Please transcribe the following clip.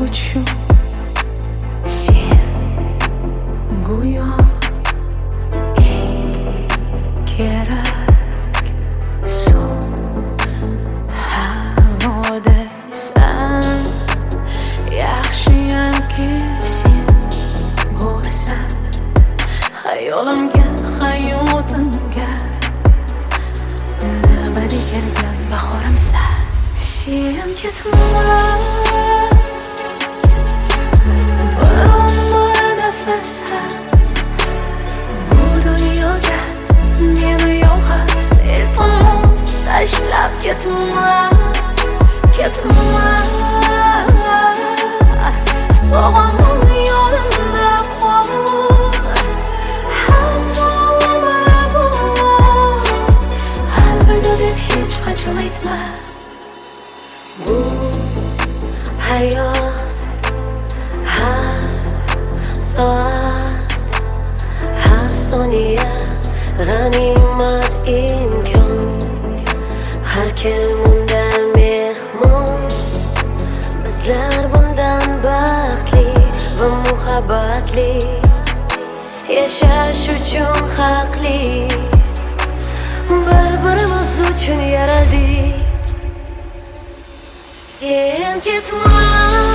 uchun sen go'yo eng kerak suv havodaysan. Yaxshiyamki sen bo'lsan hayolimga, hayotimga nabadiy kelgan bahorimsan. Sen ketma, bir nafas ham bu dunyoga meni yolg'iz iltimos tashlab ketma, ketma. Sog'indim yonimda qol, hamma umr bo'lar. Alvida deb hech qachon aytma. Bu hayot har soat, har soniya g'animat imkon. Har kim undan mehmon, bizlar bundan baxtli va muhabbatli yashash uchun haqli. Bir-birimiz uchun yaraldik. Sen ketma.